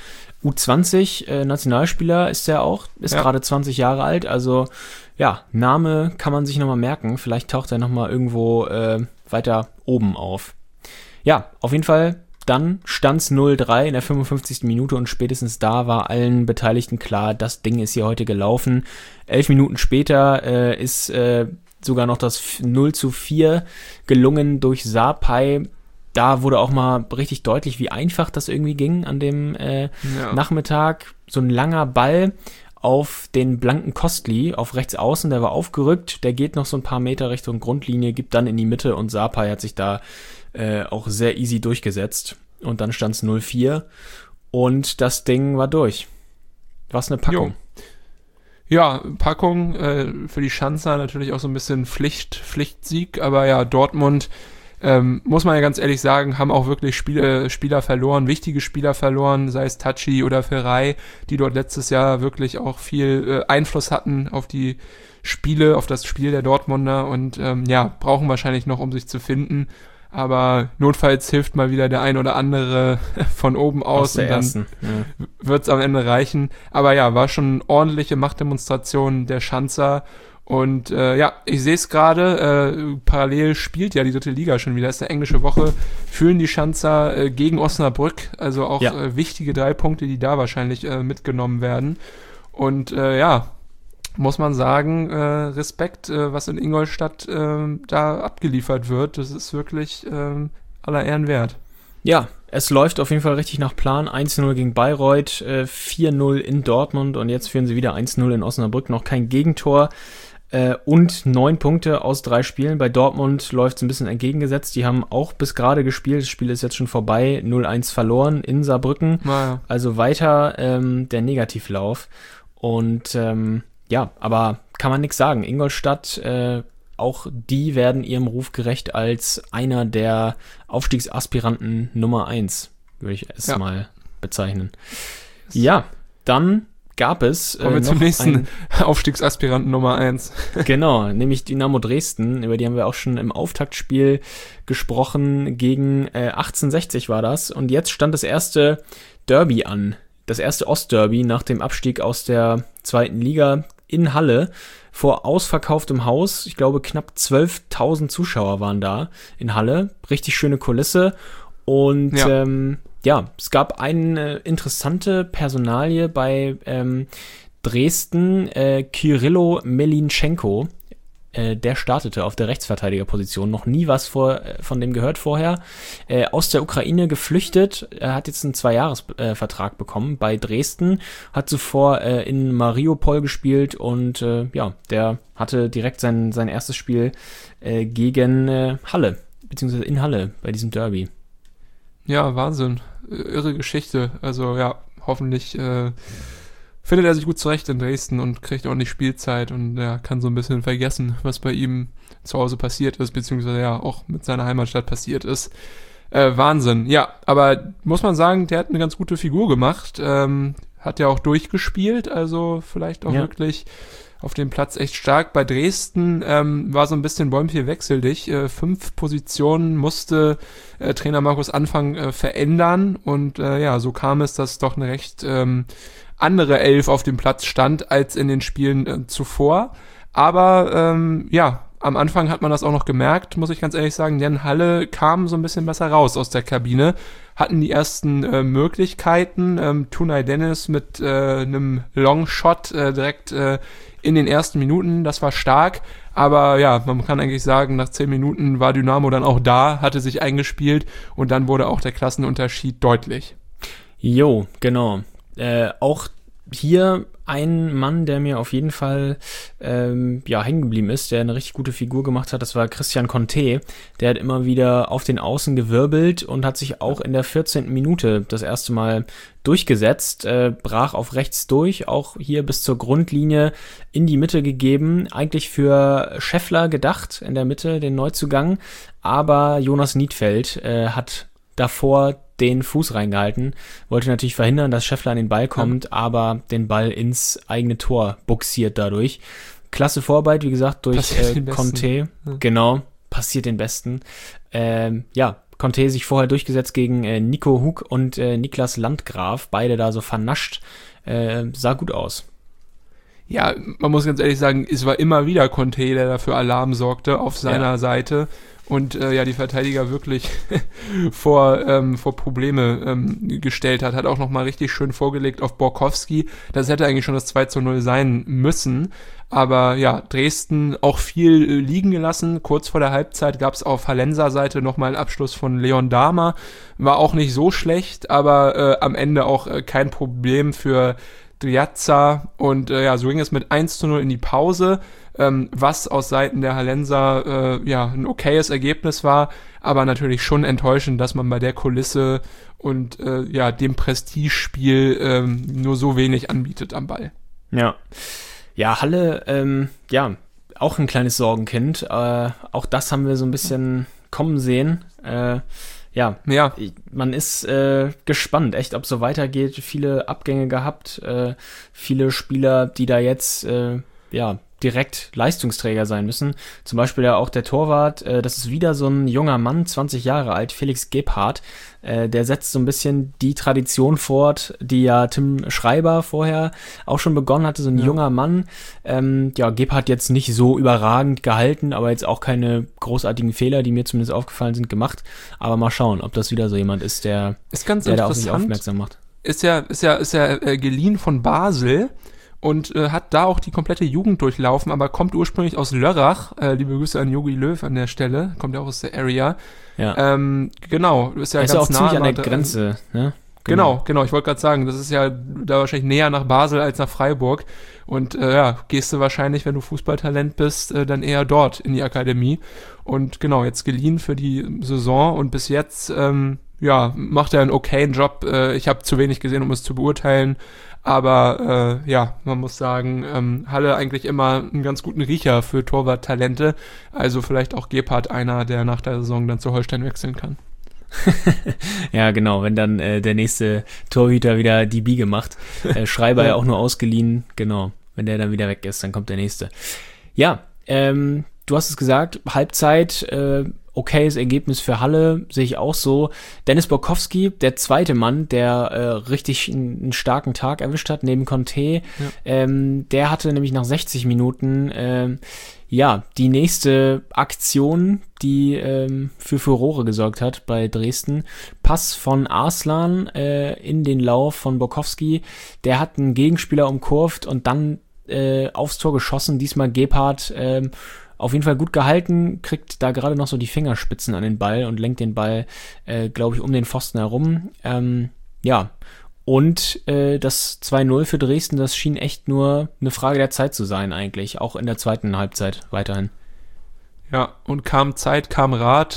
U20 Nationalspieler ist er auch, ist gerade 20 Jahre alt. Also Name kann man sich nochmal merken. Vielleicht taucht er nochmal irgendwo weiter oben auf. Ja, auf jeden Fall. Dann stand's 0:3 in der 55. Minute und spätestens da war allen Beteiligten klar, das Ding ist hier heute gelaufen. 11 Minuten später ist sogar noch das 0:4 gelungen durch Sarpay. Da wurde auch mal richtig deutlich, wie einfach das irgendwie ging an dem Nachmittag. So ein langer Ball auf den blanken Kostli, auf rechts außen, der war aufgerückt, der geht noch so ein paar Meter Richtung Grundlinie, gibt dann in die Mitte und Sarpay hat sich da auch sehr easy durchgesetzt. Und dann stand es 0:4 und das Ding war durch. Was eine Packung. Ja, Packung, für die Schanzer natürlich auch so ein bisschen Pflichtsieg, aber Dortmund, muss man ja ganz ehrlich sagen, haben auch wirklich Spieler verloren, wichtige Spieler verloren, sei es Tachi oder Ferrei, die dort letztes Jahr wirklich auch viel Einfluss hatten auf die Spiele, auf das Spiel der Dortmunder und brauchen wahrscheinlich noch, um sich zu finden. Aber notfalls hilft mal wieder der ein oder andere von oben aus und dann wird's am Ende reichen. Aber war schon eine ordentliche Machtdemonstration der Schanzer. Und ich sehe es gerade, parallel spielt die dritte Liga schon wieder. Ist eine englische Woche. Fühlen die Schanzer gegen Osnabrück. Also auch wichtige 3 Punkte, die da wahrscheinlich mitgenommen werden. Und muss man sagen, Respekt, was in Ingolstadt da abgeliefert wird. Das ist wirklich aller Ehren wert. Ja, es läuft auf jeden Fall richtig nach Plan. 1-0 gegen Bayreuth, 4-0 in Dortmund und jetzt führen sie wieder 1-0 in Osnabrück. Noch kein Gegentor und 9 Punkte aus 3 Spielen. Bei Dortmund läuft es ein bisschen entgegengesetzt. Die haben auch bis gerade gespielt. Das Spiel ist jetzt schon vorbei. 0-1 verloren in Saarbrücken. Naja. Also weiter der Negativlauf. Und aber kann man nichts sagen. Ingolstadt, auch die werden ihrem Ruf gerecht als einer der Aufstiegsaspiranten Nummer 1, würde ich es mal bezeichnen. Ja, dann gab es kommen wir zum nächsten Aufstiegsaspiranten Nummer 1. Genau, nämlich Dynamo Dresden, über die haben wir auch schon im Auftaktspiel gesprochen, gegen 1860 war das. Und jetzt stand das erste Derby an, das erste Ostderby nach dem Abstieg aus der 2. Liga in Halle vor ausverkauftem Haus. Ich glaube, knapp 12.000 Zuschauer waren da in Halle. Richtig schöne Kulisse. Und es gab eine interessante Personalie bei Dresden, Kyrylo Melinchenko. Der startete auf der Rechtsverteidigerposition. Noch nie was von dem gehört vorher. Aus der Ukraine geflüchtet. Er hat jetzt einen 2-Jahres-Vertrag bekommen bei Dresden. Hat zuvor in Mariupol gespielt und der hatte direkt sein erstes Spiel gegen Halle, beziehungsweise in Halle bei diesem Derby. Ja, Wahnsinn. Irre Geschichte. Also hoffentlich findet er sich gut zurecht in Dresden und kriegt auch nicht Spielzeit und kann so ein bisschen vergessen, was bei ihm zu Hause passiert ist, beziehungsweise auch mit seiner Heimatstadt passiert ist. Wahnsinn. Ja, aber muss man sagen, der hat eine ganz gute Figur gemacht. Hat ja auch durchgespielt, also vielleicht auch wirklich auf dem Platz echt stark. Bei Dresden war so ein bisschen Bäumchen wechseldig. 5 Positionen musste Trainer Markus Anfang verändern und so kam es, dass doch eine recht andere 11 auf dem Platz stand als in den Spielen zuvor. Aber am Anfang hat man das auch noch gemerkt, muss ich ganz ehrlich sagen, denn Halle kam so ein bisschen besser raus aus der Kabine, hatten die ersten Möglichkeiten. Tunay Dennis mit einem Longshot direkt in den ersten Minuten, das war stark. Aber man kann eigentlich sagen, nach 10 Minuten war Dynamo dann auch da, hatte sich eingespielt und dann wurde auch der Klassenunterschied deutlich. Jo, genau. Auch hier ein Mann, der mir auf jeden Fall hängen geblieben ist, der eine richtig gute Figur gemacht hat, das war Christian Conte. Der hat immer wieder auf den Außen gewirbelt und hat sich auch in der 14. Minute das erste Mal durchgesetzt, brach auf rechts durch, auch hier bis zur Grundlinie in die Mitte gegeben, eigentlich für Scheffler gedacht, in der Mitte, den Neuzugang, aber Jonas Niedfeld hat davor den Fuß reingehalten, wollte natürlich verhindern, dass Scheffler an den Ball kommt, aber den Ball ins eigene Tor buxiert dadurch. Klasse Vorarbeit, wie gesagt, durch Conte. Genau, passiert den Besten. Conte sich vorher durchgesetzt gegen Nico Hug und Niklas Landgraf, beide da so vernascht, sah gut aus. Ja, man muss ganz ehrlich sagen, es war immer wieder Conte, der dafür Alarm sorgte auf seiner Seite. Und die Verteidiger wirklich vor Probleme gestellt hat auch nochmal richtig schön vorgelegt auf Borkowski. Das hätte eigentlich schon das 2:0 sein müssen. Aber Dresden auch viel liegen gelassen. Kurz vor der Halbzeit gab es auf Hallenser Seite nochmal einen Abschluss von Leon Dahmer. War auch nicht so schlecht, aber am Ende auch kein Problem für Driazza. Und so ging es mit 1:0 in die Pause. Was aus Seiten der Hallenser ein okayes Ergebnis war, aber natürlich schon enttäuschend, dass man bei der Kulisse und dem Prestigespiel nur so wenig anbietet am Ball. Ja, Halle, auch ein kleines Sorgenkind. Auch das haben wir so ein bisschen kommen sehen. Man ist gespannt, echt, ob es so weitergeht. Viele Abgänge gehabt, viele Spieler, die da jetzt direkt Leistungsträger sein müssen. Zum Beispiel ja auch der Torwart, das ist wieder so ein junger Mann, 20 Jahre alt, Felix Gebhardt. Der setzt so ein bisschen die Tradition fort, die ja Tim Schreiber vorher auch schon begonnen hatte, so ein junger Mann. Gebhardt jetzt nicht so überragend gehalten, aber jetzt auch keine großartigen Fehler, die mir zumindest aufgefallen sind, gemacht. Aber mal schauen, ob das wieder so jemand ist, der da auf sich aufmerksam macht. Ist ja geliehen von Basel. und hat da auch die komplette Jugend durchlaufen, aber kommt ursprünglich aus Lörrach. Liebe Grüße an Jogi Löw an der Stelle, kommt ja auch aus der Area. Ja. Genau, du bist ja ist ganz auch ziemlich an der dran. Grenze, ne? Genau, ich wollte gerade sagen, das ist ja da wahrscheinlich näher nach Basel als nach Freiburg. Und gehst du wahrscheinlich, wenn du Fußballtalent bist, dann eher dort in die Akademie. Und genau, jetzt geliehen für die Saison und bis jetzt, macht er einen okayen Job. Ich habe zu wenig gesehen, um es zu beurteilen. Aber man muss sagen, Halle eigentlich immer einen ganz guten Riecher für Torwarttalente. Also vielleicht auch Gebhardt einer, der nach der Saison dann zu Holstein wechseln kann. Ja, genau, wenn dann der nächste Torhüter wieder die Biege macht. Schreiber ja auch nur ausgeliehen, genau. Wenn der dann wieder weg ist, dann kommt der nächste. Ja, du hast es gesagt, Halbzeit, okayes Ergebnis für Halle, sehe ich auch so. Dennis Borkowski, der zweite Mann, der richtig einen starken Tag erwischt hat, neben Conte, der hatte nämlich nach 60 Minuten die nächste Aktion, die für Furore gesorgt hat bei Dresden. Pass von Arslan in den Lauf von Borkowski. Der hat einen Gegenspieler umkurvt und dann aufs Tor geschossen. Diesmal Gebhardt auf jeden Fall gut gehalten, kriegt da gerade noch so die Fingerspitzen an den Ball und lenkt den Ball, glaube ich, um den Pfosten herum. Und das 2-0 für Dresden, das schien echt nur eine Frage der Zeit zu sein eigentlich, auch in der zweiten Halbzeit weiterhin. Ja, und kam Zeit, kam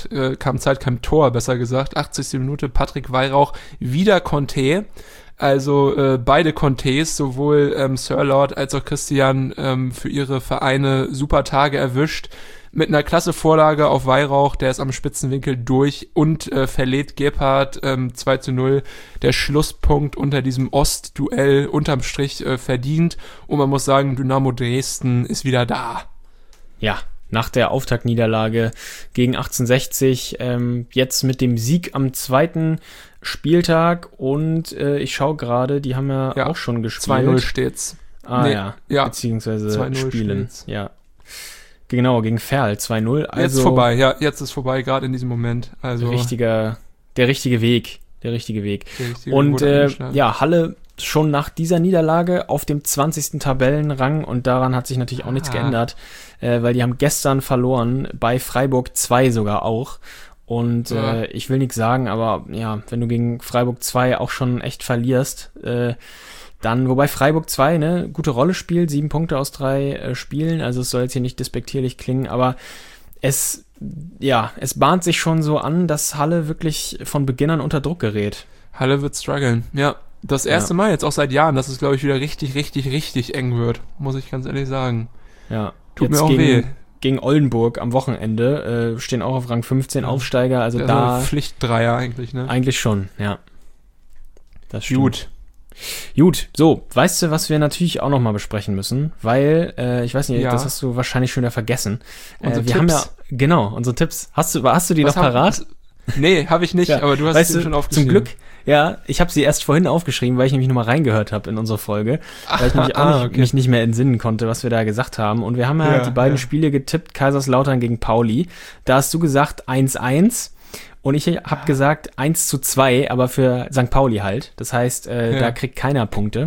Tor, besser gesagt. 80. Minute, Patrick Weihrauch, wieder Conte. Also beide Contes, sowohl Sir Lord als auch Christian, für ihre Vereine super Tage erwischt. Mit einer klasse Vorlage auf Weihrauch, der ist am Spitzenwinkel durch und verlädt Gebhardt 2-0. Der Schlusspunkt unter diesem Ostduell unterm Strich verdient. Und man muss sagen, Dynamo Dresden ist wieder da. Ja, nach der Auftaktniederlage gegen 1860, jetzt mit dem Sieg am zweiten Spieltag und ich schaue gerade, die haben ja auch schon gespielt. 2-0 steht's. Beziehungsweise spielen. Steht's. Ja. Genau, gegen Ferl 2-0. Also jetzt vorbei, jetzt ist vorbei, gerade in diesem Moment. Also der richtige Weg. Und Halle schon nach dieser Niederlage auf dem 20. Tabellenrang und daran hat sich natürlich auch nichts geändert, weil die haben gestern verloren, bei Freiburg 2 sogar auch. Und ich will nichts sagen, aber ja, wenn du gegen Freiburg 2 auch schon echt verlierst, dann, wobei Freiburg 2 eine gute Rolle spielt, 7 Punkte aus 3 Spielen, also es soll jetzt hier nicht despektierlich klingen, aber es bahnt sich schon so an, dass Halle wirklich von Beginn an unter Druck gerät. Halle wird strugglen, ja. Das erste Mal jetzt auch seit Jahren, dass es, glaube ich, wieder richtig, richtig, richtig eng wird, muss ich ganz ehrlich sagen. Ja. Tut mir auch weh. Gegen Oldenburg am Wochenende stehen auch auf Rang 15 Aufsteiger, also da... Pflichtdreier eigentlich, ne? Eigentlich schon, ja. Das stimmt. Gut, so, weißt du, was wir natürlich auch nochmal besprechen müssen, weil, ich weiß nicht, das hast du wahrscheinlich schon wieder vergessen. Wir haben ja, genau, unsere Tipps. Hast du die noch parat? Nee, habe ich nicht, aber du hast sie schon aufgeschrieben. Zum Glück, ja, ich habe sie erst vorhin aufgeschrieben, weil ich nämlich nochmal reingehört habe in unsere Folge, weil ich nämlich auch mich nicht mehr entsinnen konnte, was wir da gesagt haben. Und wir haben ja die beiden Spiele getippt, Kaiserslautern gegen Pauli. Da hast du gesagt 1-1. Und ich habe gesagt 1-2, aber für St. Pauli halt. Das heißt, da kriegt keiner Punkte.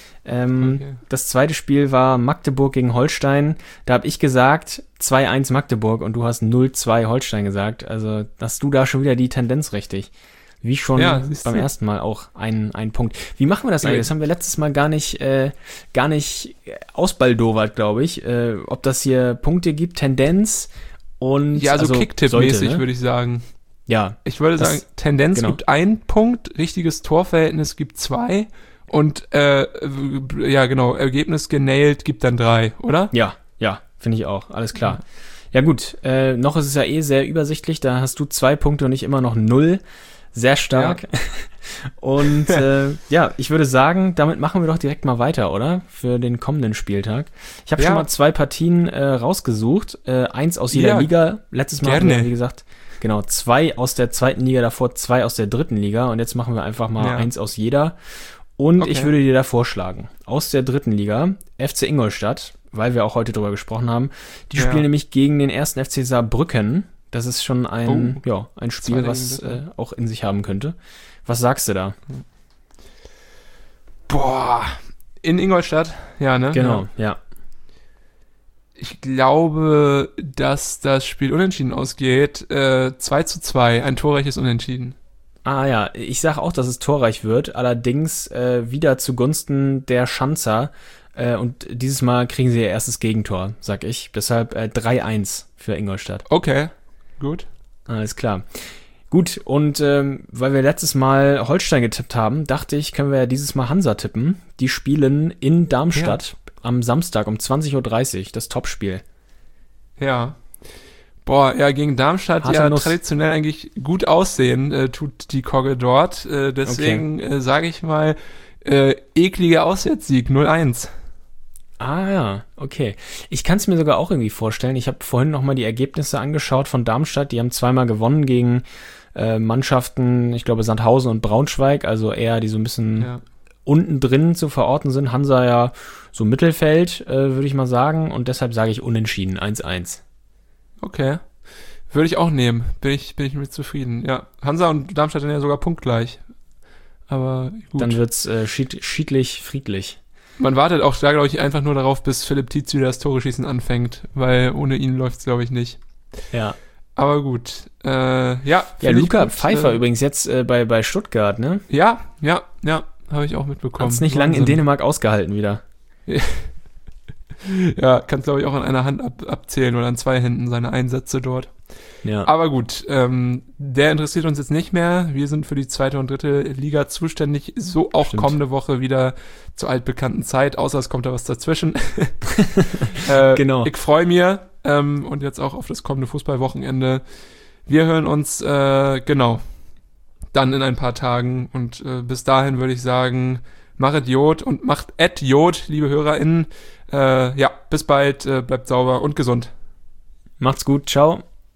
Das zweite Spiel war Magdeburg gegen Holstein. Da habe ich gesagt 2-1 Magdeburg und du hast 0-2 Holstein gesagt. Also hast du da schon wieder die Tendenz richtig. Wie schon beim ersten Mal auch ein Punkt. Wie machen wir das eigentlich? Das haben wir letztes Mal gar nicht ausbaldowert, glaube ich. Ob das hier Punkte gibt, Tendenz und... Ja, also Kicktipp-mäßig, würde ich sagen. Ja. Ich würde sagen, Tendenz gibt 1 Punkt, richtiges Torverhältnis gibt 2 und Ergebnis genailt gibt dann 3, oder? Ja, finde ich auch, alles klar. Ja gut, noch ist es ja sehr übersichtlich, da hast du 2 Punkte und ich immer noch 0. Sehr stark. Ja. Und ich würde sagen, damit machen wir doch direkt mal weiter, oder? Für den kommenden Spieltag. Ich habe schon mal 2 Partien rausgesucht, 1 aus jeder Liga. Letztes Mal haben wir, wie gesagt, 2 aus der zweiten Liga, davor 2 aus der dritten Liga und jetzt machen wir einfach mal 1 aus jeder. Und ich würde dir da vorschlagen, aus der dritten Liga, FC Ingolstadt, weil wir auch heute drüber gesprochen haben, die spielen nämlich gegen den 1. FC Saarbrücken. Das ist schon ein Spiel, was auch in sich haben könnte. Was sagst du da? Boah, In Ingolstadt? Ja, ne? Genau, ja. Ich glaube, dass das Spiel unentschieden ausgeht. 2:2, ein torreiches Unentschieden. Ah ja, ich sage auch, dass es torreich wird, allerdings wieder zugunsten der Schanzer. Und dieses Mal kriegen sie ihr erstes Gegentor, sag ich. Deshalb 3-1 für Ingolstadt. Okay, gut. Alles klar. Gut, und weil wir letztes Mal Holstein getippt haben, dachte ich, können wir ja dieses Mal Hansa tippen. Die spielen in Darmstadt am Samstag um 20:30 Uhr, das Topspiel. Ja. Boah, ja, gegen Darmstadt Harter Nuss. Traditionell eigentlich gut aussehen, tut die Kogge dort. Deswegen sage ich mal, ekliger Auswärtssieg, 0-1. Ah ja, okay. Ich kann es mir sogar auch irgendwie vorstellen. Ich habe vorhin nochmal die Ergebnisse angeschaut von Darmstadt. Die haben zweimal gewonnen gegen Mannschaften, ich glaube Sandhausen und Braunschweig, also eher die so ein bisschen unten drin zu verorten sind. Hansa ja so Mittelfeld, würde ich mal sagen. Und deshalb sage ich unentschieden, 1-1. Okay. Würde ich auch nehmen. Bin ich mit zufrieden. Ja, Hansa und Darmstadt sind ja sogar punktgleich. Aber gut. Dann wird's schiedlich, friedlich. Man wartet auch da, glaube ich, einfach nur darauf, bis Philipp Tietz wieder das Tore-Schießen anfängt, weil ohne ihn läuft es, glaube ich, nicht. Ja. Aber gut. Ja, Luca Pfeiffer übrigens jetzt bei Stuttgart, ne? Ja, habe ich auch mitbekommen. Hat's nicht lange in Dänemark ausgehalten wieder. Ja, kannst, glaube ich, auch an einer Hand abzählen oder an 2 Händen seine Einsätze dort. Ja. Aber gut, der interessiert uns jetzt nicht mehr. Wir sind für die 2. und 3. Liga zuständig. So auch Stimmt. Kommende Woche wieder zur altbekannten Zeit, außer es kommt da was dazwischen. Genau. Ich freue mich und jetzt auch auf das kommende Fußballwochenende. Wir hören uns, dann in ein paar Tagen. Und bis dahin würde ich sagen, machet Jod und macht @Jod, liebe HörerInnen. Bis bald, bleibt sauber und gesund. Macht's gut, ciao.